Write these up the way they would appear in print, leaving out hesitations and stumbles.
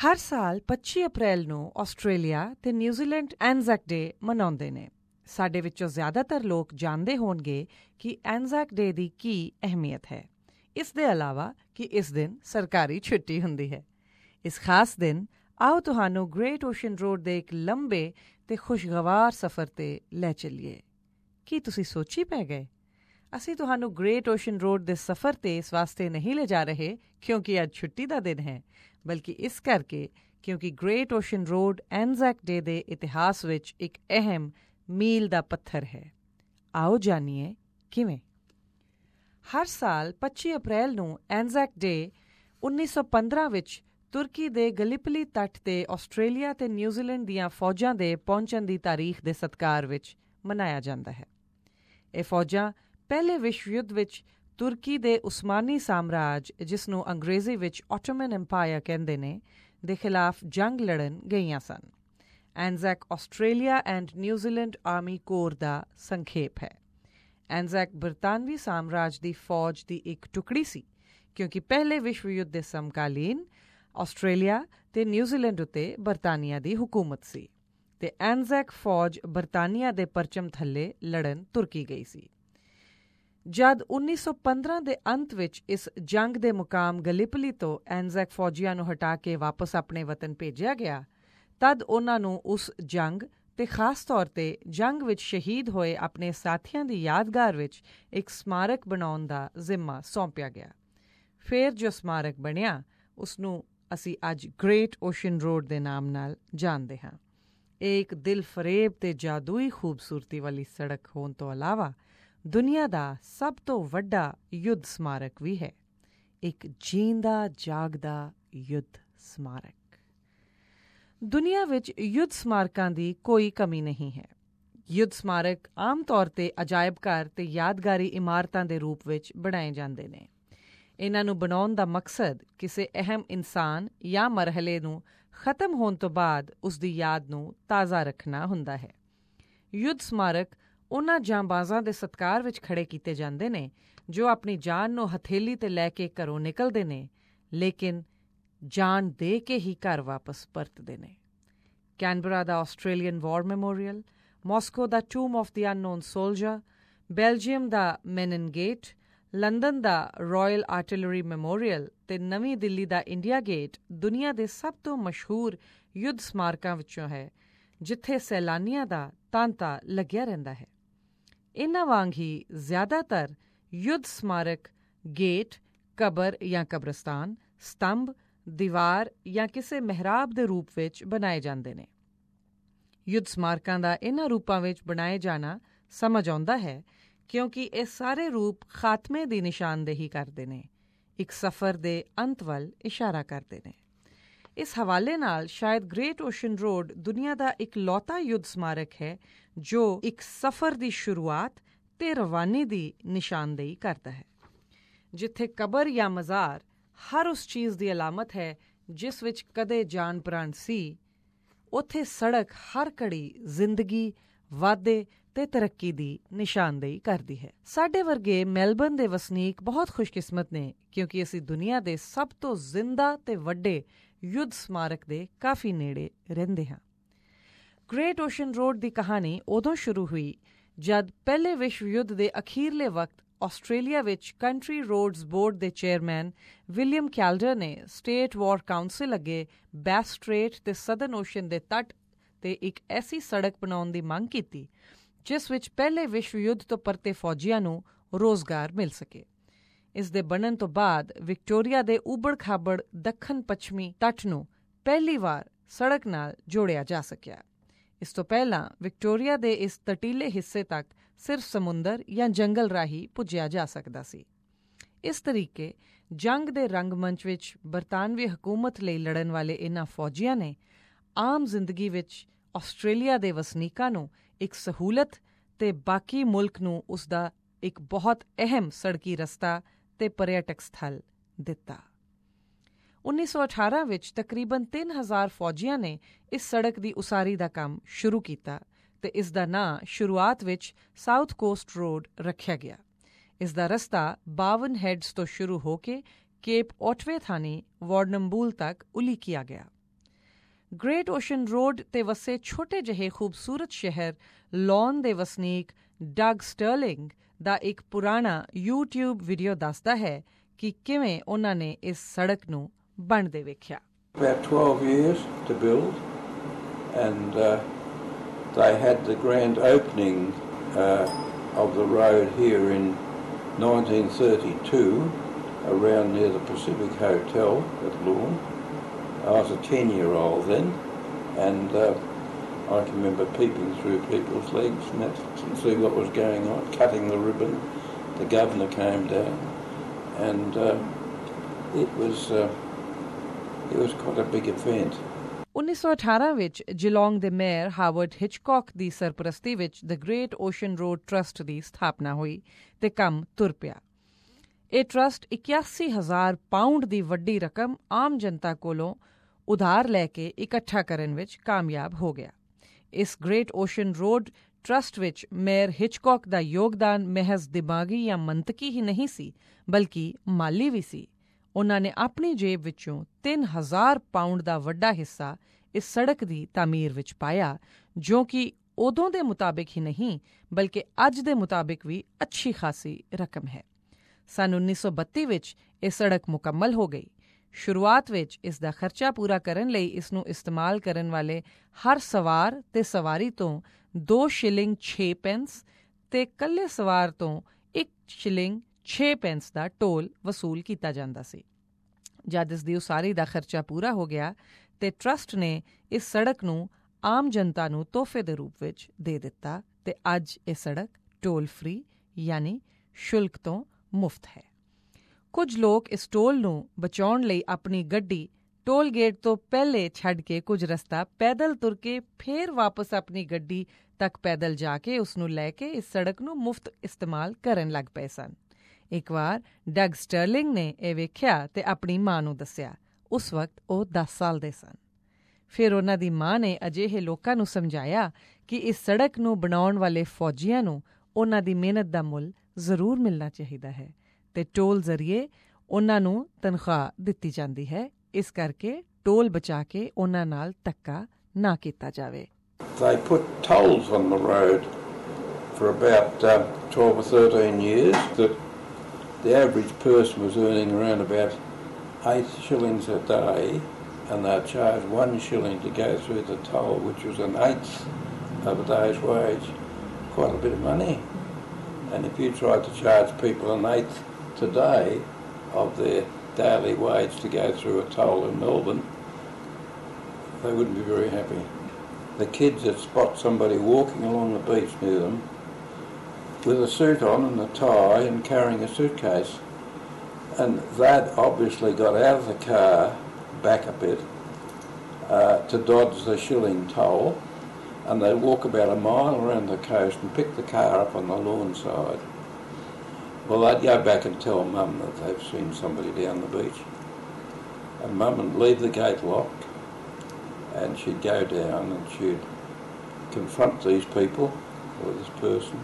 ਹਰ ਸਾਲ 25 ਅਪ੍ਰੈਲ ਨੂੰ ਆਸਟ੍ਰੇਲੀਆ ਤੇ ਨਿਊਜ਼ੀਲੈਂਡ ਐਨਜ਼ੈਕ ਡੇ ਮਨਾਉਂਦੇ ਨੇ। ਸਾਡੇ ਵਿੱਚੋਂ ਜ਼ਿਆਦਾਤਰ ਲੋਕ ਜਾਣਦੇ ਹੋਣਗੇ ਕਿ ਐਨਜ਼ੈਕ ਡੇ ਦੀ ਕੀ ਅਹਿਮੀਅਤ ਹੈ। ਇਸ ਦੇ ਇਲਾਵਾ ਕਿ ਇਸ ਦਿਨ ਸਰਕਾਰੀ ਛੁੱਟੀ ਹੁੰਦੀ ਹੈ। ਇਸ ਖਾਸ ਦਿਨ ਆਓ ਤੁਹਾਨੂੰ ਗ੍ਰੇਟ ਓਸ਼ਨ ਰੋਡ ਦੇ ਇੱਕ ਲੰਬੇ ਤੇ ਖੁਸ਼ਗਵਾਰ ਸਫ਼ਰ 'ਤੇ ਲੈ ਚੱਲੀਏ। ਕੀ ਤੁਸੀਂ ਸੋਚੀ ਪੈ ਗਏ? ਅਸੀਂ ਤੁਹਾਨੂੰ ਗ੍ਰੇਟ ਓਸ਼ਨ ਰੋਡ ਦੇ ਸਫ਼ਰ 'ਤੇ ਇਸ ਵਾਸਤੇ ਨਹੀਂ ਲਿਜਾ ਰਹੇ ਕਿਉਂਕਿ ਅੱਜ ਛੁੱਟੀ ਦਾ ਦਿਨ ਹੈ, ਬਲਕਿ ਇਸ ਕਰਕੇ ਕਿਉਂਕਿ great ocean road Anzac day ਦੇ ਇਤਿਹਾਸ ਵਿੱਚ ਇੱਕ ਅਹਿਮ ਮੀਲ ਦਾ ਪੱਥਰ ਹੈ। ਆਓ ਜਾਣੀਏ ਕਿਵੇਂ। ਹਰ ਸਾਲ 25 ਅਪ੍ਰੈਲ ਨੂੰ ਐਨਜ਼ੈਕ ਡੇ 1915 ਵਿੱਚ ਤੁਰਕੀ ਦੇ ਗਲਿਪਲੀ ਤੱਟ 'ਤੇ ਆਸਟ੍ਰੇਲੀਆ ਤੇ ਨਿਊਜ਼ੀਲੈਂਡ ਦੀਆਂ ਫੌਜਾਂ ਦੇ ਪਹੁੰਚਣ ਦੀ ਤਾਰੀਖ ਦੇ ਸਤਿਕਾਰ ਵਿੱਚ ਮਨਾਇਆ ਜਾਂਦਾ ਹੈ। ਇਹ ਫੌਜਾਂ ਪਹਿਲੇ ਵਿਸ਼ਵ ਯੁੱਧ ਵਿੱਚ ਤੁਰਕੀ ਦੇ ਉਸਮਾਨੀ ਸਾਮਰਾਜ, ਜਿਸ ਨੂੰ ਅੰਗਰੇਜ਼ੀ ਵਿੱਚ ਆਟੋਮਨ ਐਮਪਾਇਰ ਕਹਿੰਦੇ ਨੇ, ਦੇ ਖਿਲਾਫ ਜੰਗ ਲੜਨ ਗਈਆਂ ਸਨ। ANZAC Australia and New Zealand army corps ਦਾ ਸੰਖੇਪ ਹੈ। ਐਨਜ਼ੈਕ ਬਰਤਾਨਵੀ ਸਾਮਰਾਜ ਦੀ ਫੌਜ ਦੀ ਇੱਕ ਟੁਕੜੀ ਸੀ ਕਿਉਂਕਿ ਪਹਿਲੇ ਵਿਸ਼ਵ ਯੁੱਧ ਦੇ ਸਮਕਾਲੀਨ ਆਸਟ੍ਰੇਲੀਆ ਤੇ ਨਿਊਜ਼ੀਲੈਂਡ ਉੱਤੇ ਬਰਤਾਨੀਆ ਦੀ ਹੁਕੂਮਤ ਸੀ ਤੇ ਐਨਜ਼ੈਕ ਫੌਜ ਬਰਤਾਨੀਆ ਦੇ ਪਰਚਮ ਥੱਲੇ ਲੜਨ ਤੁਰਕੀ ਗਈ ਸੀ। ਜਦ 1915 ਦੇ ਅੰਤ ਵਿੱਚ ਇਸ ਜੰਗ ਦੇ ਮੁਕਾਮ ਗਲਿਪਲੀ ਤੋਂ ਐਨਜ਼ੈਕ ਫੌਜੀਆਂ ਨੂੰ ਹਟਾ ਕੇ ਵਾਪਸ ਆਪਣੇ ਵਤਨ ਭੇਜਿਆ ਗਿਆ, ਤਦ ਉਹਨਾਂ ਨੂੰ ਉਸ ਜੰਗ ਤੇ ਖਾਸ ਤੌਰ 'ਤੇ ਜੰਗ ਵਿੱਚ ਸ਼ਹੀਦ ਹੋਏ ਆਪਣੇ ਸਾਥੀਆਂ ਦੀ ਯਾਦਗਾਰ ਵਿੱਚ ਇੱਕ ਸਮਾਰਕ ਬਣਾਉਣ ਦਾ ਜ਼ਿੰਮਾ ਸੌਂਪਿਆ ਗਿਆ। ਫਿਰ ਜੋ ਸਮਾਰਕ ਬਣਿਆ ਉਸ ਨੂੰ ਅਸੀਂ ਅੱਜ ਗ੍ਰੇਟ ਓਸ਼ਨ ਰੋਡ ਦੇ ਨਾਮ ਨਾਲ ਜਾਣਦੇ ਹਾਂ। ਇਹ ਇੱਕ ਦਿਲ ਫਰੇਬ ਤੇ ਜਾਦੂਈ ਖੂਬਸੂਰਤੀ ਵਾਲੀ ਸੜਕ ਹੋਣ ਤੋਂ ਇਲਾਵਾ ਦੁਨੀਆ ਦਾ ਸਭ ਤੋਂ ਵੱਡਾ ਯੁੱਧ ਸਮਾਰਕ ਵੀ ਹੈ। ਇੱਕ ਜੀਂਦਾ ਜਾਗਦਾ ਯੁੱਧ ਸਮਾਰਕ। ਦੁਨੀਆ ਵਿੱਚ ਯੁੱਧ ਸਮਾਰਕਾਂ ਦੀ ਕੋਈ ਕਮੀ ਨਹੀਂ ਹੈ। ਯੁੱਧ ਸਮਾਰਕ ਆਮ ਤੌਰ 'ਤੇ ਅਜਾਇਬ ਘਰ ਤੇ ਯਾਦਗਾਰੀ ਇਮਾਰਤਾਂ ਦੇ ਰੂਪ ਵਿੱਚ ਬਣਾਏ ਜਾਂਦੇ ਨੇ। ਇਹਨਾਂ ਨੂੰ ਬਣਾਉਣ ਦਾ ਮਕਸਦ ਕਿਸੇ ਅਹਿਮ ਇਨਸਾਨ ਜਾਂ ਮਰਹਲੇ ਨੂੰ ਖਤਮ ਹੋਣ ਤੋਂ ਬਾਅਦ ਉਸ ਦੀ ਯਾਦ ਨੂੰ ਤਾਜ਼ਾ ਰੱਖਣਾ ਹੁੰਦਾ ਹੈ। ਯੁੱਧ ਸਮਾਰਕ ਉਹਨਾਂ ਜਾਂਬਾਜ਼ਾਂ ਦੇ ਸਤਿਕਾਰ ਵਿੱਚ ਖੜ੍ਹੇ ਕੀਤੇ ਜਾਂਦੇ ਨੇ ਜੋ ਆਪਣੀ ਜਾਨ ਨੂੰ ਹਥੇਲੀ 'ਤੇ ਲੈ ਕੇ ਘਰੋਂ ਨਿਕਲਦੇ ਨੇ, ਲੇਕਿਨ ਜਾਨ ਦੇ ਕੇ ਹੀ ਘਰ ਵਾਪਸ ਪਰਤਦੇ ਨੇ। ਕੈਨਬਰਾ ਦਾ ਆਸਟ੍ਰੇਲੀਅਨ ਵਾਰ ਮੈਮੋਰੀਅਲ, ਮਾਸਕੋ ਦਾ tomb of the unknown soldier, Belgium ਦਾ ਮੈਨਨ ਗੇਟ, ਲੰਡਨ ਦਾ ਰਾਇਲ ਆਰਟਿਲਰੀ ਮੈਮੋਰੀਅਲ ਤੇ ਨਵੀਂ ਦਿੱਲੀ ਦਾ ਇੰਡੀਆ ਗੇਟ ਦੁਨੀਆ ਦੇ ਸਭ ਤੋਂ ਮਸ਼ਹੂਰ ਯੁੱਧ ਸਮਾਰਕਾਂ ਵਿੱਚੋਂ ਹੈ, ਜਿੱਥੇ ਸੈਲਾਨੀਆਂ ਦਾ ਤਾਂਤਾ ਲੱਗਿਆ ਰਹਿੰਦਾ ਹੈ। ਇਹਨਾਂ ਵਾਂਗ ਹੀ ਜ਼ਿਆਦਾਤਰ ਯੁੱਧ ਸਮਾਰਕ ਗੇਟ, ਕਬਰ ਜਾਂ ਕਬਰਸਤਾਨ, ਸਤੰਭ, ਦੀਵਾਰ ਜਾਂ ਕਿਸੇ ਮਿਹਰਾਬ ਦੇ ਰੂਪ ਵਿੱਚ ਬਣਾਏ ਜਾਂਦੇ ਨੇ। ਯੁੱਧ ਸਮਾਰਕਾਂ ਦਾ ਇਹਨਾਂ ਰੂਪਾਂ ਵਿੱਚ ਬਣਾਏ ਜਾਣਾ ਸਮਝ ਆਉਂਦਾ ਹੈ ਕਿਉਂਕਿ ਇਹ ਸਾਰੇ ਰੂਪ ਖਾਤਮੇ ਦੀ ਨਿਸ਼ਾਨਦੇਹੀ ਕਰਦੇ ਨੇ, ਇੱਕ ਸਫ਼ਰ ਦੇ ਅੰਤ ਵੱਲ ਇਸ਼ਾਰਾ ਕਰਦੇ ਨੇ। ਇਸ ਹਵਾਲੇ ਨਾਲ ਸ਼ਾਇਦ ਗ੍ਰੇਟ ਓਸ਼ਨ ਰੋਡ ਦੁਨੀਆ ਦਾ ਇਕਲੌਤਾ ਯੁੱਧ ਸਮਾਰਕ ਹੈ ਜੋ ਇੱਕ ਸਫ਼ਰ ਦੀ ਸ਼ੁਰੂਆਤ ਤੇ ਰਵਾਨੀ ਦੀ ਨਿਸ਼ਾਨਦੇਹੀ ਕਰਦਾ ਹੈ। ਜਿੱਥੇ ਕਬਰ ਜਾਂ ਮਜ਼ਾਰ ਹਰ ਉਸ ਚੀਜ਼ ਦੀ ਅਲਾਮਤ ਹੈ ਜਿਸ ਵਿੱਚ ਕਦੇ ਜਾਨ ਪ੍ਰਾਣ ਸੀ, ਉੱਥੇ ਸੜਕ ਹਰ ਘੜੀ ਜ਼ਿੰਦਗੀ, ਵਾਧੇ ਤੇ ਤਰੱਕੀ ਦੀ ਨਿਸ਼ਾਨਦੇਹੀ ਕਰਦੀ ਹੈ। ਸਾਡੇ ਵਰਗੇ ਮੈਲਬਰਨ ਦੇ ਵਸਨੀਕ ਬਹੁਤ ਖੁਸ਼ਕਿਸਮਤ ਨੇ ਕਿਉਂਕਿ ਅਸੀਂ ਦੁਨੀਆ ਦੇ ਸਭ ਤੋਂ ਜ਼ਿੰਦਾ ਤੇ ਵੱਡੇ ਯੁੱਧ ਸਮਾਰਕ ਦੇ ਕਾਫੀ ਨੇੜੇ ਰਹਿੰਦੇ ਹਾਂ। ਗ੍ਰੇਟ ਓਸ਼ਨ ਰੋਡ ਦੀ ਕਹਾਣੀ ਉਦੋਂ ਸ਼ੁਰੂ ਹੋਈ ਜਦ ਪਹਿਲੇ ਵਿਸ਼ਵ ਯੁੱਧ ਦੇ ਅਖੀਰਲੇ ਵਕਤ ਆਸਟ੍ਰੇਲੀਆ ਵਿੱਚ ਕੰਟਰੀ ਰੋਡਜ਼ ਬੋਰਡ ਦੇ ਚੇਅਰਮੈਨ ਵਿਲੀਅਮ ਕੈਲਡਰ ਨੇ ਸਟੇਟ ਵਾਰ ਕਾਉਂਸਿਲ ਅੱਗੇ ਬੈਸ ਸਟ੍ਰੇਟ ਤੇ ਸਦਰਨ ਓਸ਼ਨ ਦੇ ਤੱਟ ਤੇ ਇੱਕ ਐਸੀ ਸੜਕ ਬਣਾਉਣ ਦੀ ਮੰਗ ਕੀਤੀ ਜਿਸ ਵਿੱਚ ਪਹਿਲੇ ਵਿਸ਼ਵ ਯੁੱਧ ਤੋਂ ਪਰਤੇ ਫੌਜੀਆਂ ਨੂੰ ਰੋਜ਼ਗਾਰ ਮਿਲ ਸਕੇ। ਇਸ ਦੇ ਬਣਨ ਤੋਂ ਬਾਅਦ ਵਿਕਟੋਰੀਆ ਦੇ ਉਬੜ-ਖਾਬੜ ਦੱਖਣ ਪੱਛਮੀ ਤੱਟ ਨੂੰ ਪਹਿਲੀ ਵਾਰ ਸੜਕ ਨਾਲ ਜੋੜਿਆ ਜਾ ਸਕਿਆ। ਇਸ ਤੋਂ ਪਹਿਲਾਂ ਵਿਕਟੋਰੀਆ ਦੇ ਇਸ ਤਟੀਲੇ ਹਿੱਸੇ ਤੱਕ ਸਿਰਫ ਸਮੁੰਦਰ ਜਾਂ ਜੰਗਲ ਰਾਹੀਂ ਪੁੱਜਿਆ ਜਾ ਸਕਦਾ ਸੀ। ਇਸ ਤਰੀਕੇ ਜੰਗ ਦੇ ਰੰਗਮੰਚ ਵਿੱਚ ਬਰਤਾਨਵੀ ਹਕੂਮਤ ਲਈ ਲੜਨ ਵਾਲੇ ਇਨ੍ਹਾਂ ਫੌਜੀਆਂ ਨੇ ਆਮ ਜ਼ਿੰਦਗੀ ਵਿੱਚ ਆਸਟ੍ਰੇਲੀਆ ਦੇ ਵਸਨੀਕਾਂ ਨੂੰ ਇੱਕ ਸਹੂਲਤ ਤੇ ਬਾਕੀ ਮੁਲਕ ਨੂੰ ਉਸ ਦਾ ਇੱਕ ਬਹੁਤ ਅਹਿਮ ਸੜਕੀ ਰਸਤਾ ਤੇ ਪਰਯਟਕ ਸਥਲ ਦਿੱਤਾ। 1918 ਵਿੱਚ ਤਕਰੀਬਨ 3000 ਫੌਜੀਆਂ ਨੇ ਇਸ ਸੜਕ ਦੀ ਉਸਾਰੀ ਦਾ ਕੰਮ ਸ਼ੁਰੂ ਕੀਤਾ ਤੇ ਇਸ ਦਾ ਨਾਂ ਸ਼ੁਰੂਆਤ ਵਿੱਚ ਸਾਊਥ ਕੋਸਟ ਰੋਡ ਰੱਖਿਆ ਗਿਆ। ਇਸ ਦਾ ਰਸਤਾ 52 ਹੈਡਸ ਤੋਂ ਸ਼ੁਰੂ ਹੋ ਕੇ ਕੇਪ ਓਟਵੇ ਥਾਨੀ ਵਾਰਨਮਬੂਲ ਤੱਕ ਉਲੀਕਿਆ ਗਿਆ। ਗ੍ਰੇਟ ਓਸ਼ਨ ਰੋਡ ਤੇ ਵਸੇ ਛੋਟੇ ਜਿਹੇ ਖੂਬਸੂਰਤ ਸ਼ਹਿਰ ਲੌਨ ਦੇ ਵਸਨੀਕ ਡਗ ਸਟਰਲਿੰਗ ਦਾ ਇੱਕ ਪੁਰਾਣਾ YouTube ਵੀਡੀਓ ਦੱਸਦਾ ਹੈ ਕਿ ਕਿਵੇਂ ਉਹਨਾਂ ਨੇ ਇਸ ਸੜਕ ਨੂੰ ਬਣਦੇ ਵੇਖਿਆ। About 12 years to build, and they had the grand opening of the road here in 1932 around near the Pacific Hotel at Lorne. I was a 10-year-old then, and I can remember peeping through people's legs and that to see what was going on, cutting the ribbon. The governor came down, and it was quite a big event. 1918 ਵਿੱਚ ਜਿਲੋਂਗ ਦੇ mayor Harvard Hitchcock ਦੀ ਸਰਪ੍ਰਸਤੀ ਵਿੱਚ the great ocean road trust ਦੀ ਸਥਾਪਨਾ ਹੋਈ ਤੇ ਕੰਮ ਤੁਰ ਪਿਆ। ਇਹ ਟਰਸਟ 81,000 ਪਾਉਂਡ ਦੀ ਵੱਡੀ ਰਕਮ ਆਮ ਜਨਤਾ ਕੋਲੋਂ ਉਧਾਰ ਲੈ ਕੇ ਇਕੱਠਾ ਕਰਨ ਵਿੱਚ ਕਾਮਯਾਬ ਹੋ ਗਿਆ। ਇਸ ਗ੍ਰੇਟ ਓਸ਼ਨ ਰੋਡ ਟਰਸਟ ਵਿੱਚ ਮੇਅਰ ਹਿਚਕੌਕ ਦਾ ਯੋਗਦਾਨ ਮਹਿਜ਼ ਦਿਮਾਗੀ ਜਾਂ ਮੰਤਕੀ ਹੀ ਨਹੀਂ ਸੀ, ਬਲਕਿ ਮਾਲੀ ਵੀ ਸੀ। ਉਹਨਾਂ ਨੇ ਆਪਣੀ ਜੇਬ ਵਿੱਚੋਂ 3,000 ਪਾਉਂਡ ਦਾ ਵੱਡਾ ਹਿੱਸਾ ਇਸ ਸੜਕ ਦੀ ਤਾਮੀਰ ਵਿੱਚ ਪਾਇਆ, ਜੋ ਕਿ ਉਦੋਂ ਦੇ ਮੁਤਾਬਿਕ ਹੀ ਨਹੀਂ ਬਲਕਿ ਅੱਜ ਦੇ ਮੁਤਾਬਿਕ ਵੀ ਅੱਛੀ ਖਾਸੀ ਰਕਮ ਹੈ। ਸੰਨ 1932 ਵਿੱਚ ਇਹ ਸੜਕ ਮੁਕੰਮਲ ਹੋ ਗਈ। ਸ਼ੁਰੂਆਤ ਵਿੱਚ ਇਸ ਦਾ ਖਰਚਾ ਪੂਰਾ ਕਰਨ ਲਈ ਇਸ ਨੂੰ ਇਸਤੇਮਾਲ ਕਰਨ ਵਾਲੇ ਹਰ ਸਵਾਰ ਤੇ ਸਵਾਰੀ ਤੋਂ 2 ਸ਼ਿਲਿੰਗ 6 ਪੈਂਸ ਤੇ ਇਕੱਲੇ ਸਵਾਰ ਤੋਂ 1 ਸ਼ਿਲਿੰਗ 6 ਪੈਂਸ ਦਾ ਟੋਲ ਵਸੂਲ ਕੀਤਾ ਜਾਂਦਾ ਸੀ। ਜਦ ਇਸ ਦੀ ਉਸਾਰੀ ਦਾ ਖਰਚਾ ਪੂਰਾ ਹੋ ਗਿਆ ਤੇ ਟਰਸਟ ਨੇ ਇਸ ਸੜਕ ਨੂੰ ਆਮ ਜਨਤਾ ਨੂੰ ਤੋਹਫੇ ਦੇ ਰੂਪ ਵਿੱਚ ਦੇ ਦਿੱਤਾ ਤੇ ਅੱਜ ਇਹ ਸੜਕ ਟੋਲ ਫ੍ਰੀ ਯਾਨੀ ਸ਼ੁਲਕ ਤੋਂ ਮੁਫਤ ਹੈ। ਕੁਝ ਲੋਕ ਇਸ ਟੋਲ ਨੂੰ ਬਚਾਉਣ ਲਈ ਆਪਣੀ ਗੱਡੀ ਟੋਲ ਗੇਟ ਤੋਂ ਪਹਿਲੇ ਛੱਡ ਕੇ ਕੁਝ ਰਸਤਾ ਪੈਦਲ ਤੁਰ ਕੇ ਫੇਰ ਵਾਪਸ ਆਪਣੀ ਗੱਡੀ ਤੱਕ ਪੈਦਲ ਜਾ ਕੇ ਉਸ ਨੂੰ ਲੈ ਕੇ ਇਸ ਸੜਕ ਨੂੰ ਮੁਫਤ ਇਸਤੇਮਾਲ ਕਰਨ ਲੱਗ ਪਏ ਸਨ। ਇੱਕ ਵਾਰ ਡਗ ਸਟਰਲਿੰਗ ਨੇ ਇਹ ਵੇਖਿਆ ਤੇ ਆਪਣੀ ਮਾਂ ਨੂੰ ਦੱਸਿਆ। ਉਸ ਵਕਤ ਉਹ 10 ਸਾਲ ਦੇ ਸਨ। ਫਿਰ ਉਹਨਾਂ ਦੀ ਮਾਂ ਨੇ ਅਜਿਹੇ ਲੋਕਾਂ ਨੂੰ ਸਮਝਾਇਆ ਕਿ ਇਸ ਸੜਕ ਨੂੰ ਬਣਾਉਣ ਵਾਲੇ ਫੌਜੀਆਂ ਨੂੰ ਉਹਨਾਂ ਦੀ ਮਿਹਨਤ ਦਾ ਮੁੱਲ ਜ਼ਰੂਰ ਮਿਲਣਾ ਚਾਹੀਦਾ ਹੈ ਤੇ ਟੋਲ ਜ਼ਰੀਏ ਉਹਨਾਂ ਨੂੰ ਤਨਖਾਹ ਦਿੱਤੀ ਜਾਂਦੀ ਹੈ। ਇਸ ਕਰਕੇ ਟੋਲ ਬਚਾ ਕੇ ਉਹਨਾਂ ਨਾਲ ਧੱਕਾ ਨਾ ਕੀਤਾ ਜਾਵੇ। They put tolls on the road for about 12 or 13 years. The average person was earning around about 8 shillings a day, and they charged 1 shilling to go through the toll, which was an eighth of a day's wage. Quite a bit of money. And if you tried to charge people an eighth today of their daily wage to go through a toll in Melbourne, they wouldn't be very happy. The kids that spot somebody walking along the beach near them with a suit on and a tie and carrying a suitcase, and they'd obviously got out of the car back a bit to dodge the shilling toll, and they'd walk about a mile around the coast and pick the car up on the lawn side. Well, they'd go back and tell Mum that they've seen somebody down the beach, and Mum would leave the gate locked, and she'd go down and she'd confront these people or this person.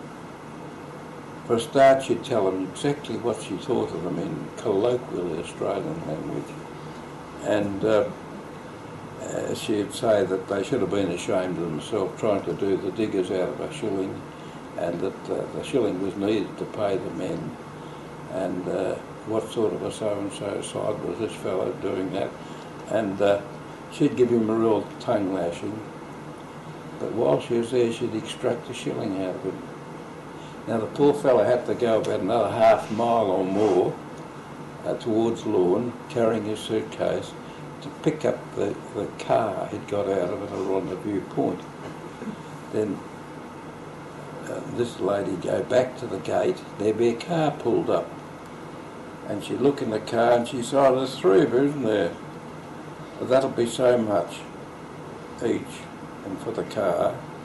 For a start, she'd tell them exactly what she thought of them in colloquial Australian language, and she'd say that they should have been ashamed of themselves trying to do the diggers out of a shilling, and that the shilling was needed to pay the men, and what sort of a so-and-so side was this fellow doing that, and she'd give him a real tongue lashing, but while she was there she'd extract a shilling out of him. Now the poor fellow had to go about another half mile or more towards Lorne, carrying his suitcase, to pick up the car he'd got out of at a rendezvous point. Then this lady go back to the gate, there'd be a car pulled up, and she'd look in the car and she said, "Oh, there's 3 of you, isn't there? That'll be so much each, and for the car."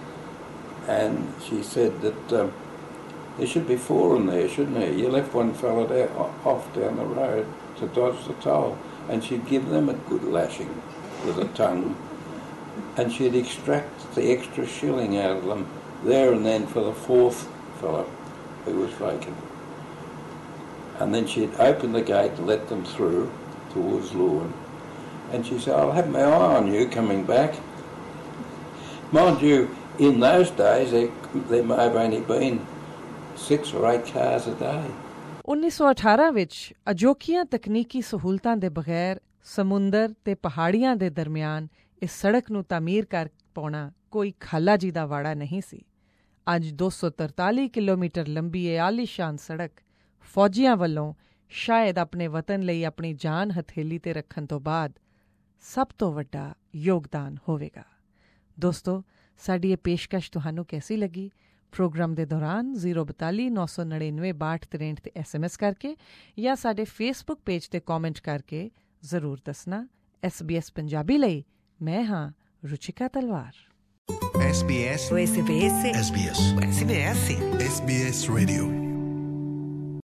And she said that there should be 4 in there, shouldn't there? You left one fella off down the road to dodge the toll. And she'd give them a good lashing with her tongue, and she'd extract the extra shilling out of them there and then for the 4th fellow who was vacant. And then she'd open the gate to let them through towards Lorne, and she said, I'll have my eye on you coming back. Mind you, in those days there may have only been 6 or 8 cars a day. 1918 ਵਿੱਚ ਅਜੋਕੀਆਂ ਤਕਨੀਕੀ ਸਹੂਲਤਾਂ ਦੇ ਬਗੈਰ ਸਮੁੰਦਰ ਤੇ ਪਹਾੜੀਆਂ ਦੇ ਦਰਮਿਆਨ ਇਸ ਸੜਕ ਨੂੰ ਤਾਮੀਰ ਕਰ ਪਾਉਣਾ ਕੋਈ ਖਾਲਾ ਜੀ ਦਾ ਵਾੜਾ ਨਹੀਂ ਸੀ। ਅੱਜ 243 ਕਿਲੋਮੀਟਰ ਲੰਬੀ ਇਹ ਆਲੀਸ਼ਾਨ ਸੜਕ ਫੌਜੀਆਂ ਵੱਲੋਂ ਸ਼ਾਇਦ ਆਪਣੇ ਵਤਨ ਲਈ ਆਪਣੀ ਜਾਨ ਹਥੇਲੀ ਤੇ ਰੱਖਣ ਤੋਂ ਬਾਅਦ ਸਭ ਤੋਂ ਵੱਡਾ ਯੋਗਦਾਨ ਹੋਵੇਗਾ। ਦੋਸਤੋ, ਸਾਡੀ ਇਹ ਪੇਸ਼ਕਸ਼ ਤੁਹਾਨੂੰ ਕੈਸੀ ਲੱਗੀ? ਪ੍ਰੋਗਰਾਮ ਦੇ ਦੌਰਾਨ 042 999 6263 ਤੇ SMS ਕਰਕੇ ਜਾਂ ਸਾਡੇ ਫੇਸਬੁੱਕ ਪੇਜ ਤੇ ਕਮੈਂਟ ਕਰਕੇ ਜ਼ਰੂਰ ਦੱਸਣਾ। SBS ਪੰਜਾਬੀ ਲਈ ਮੈਂ ਹਾਂ ਰੁਚਿਕਾ ਤਲਵਾਰ। SBS Radio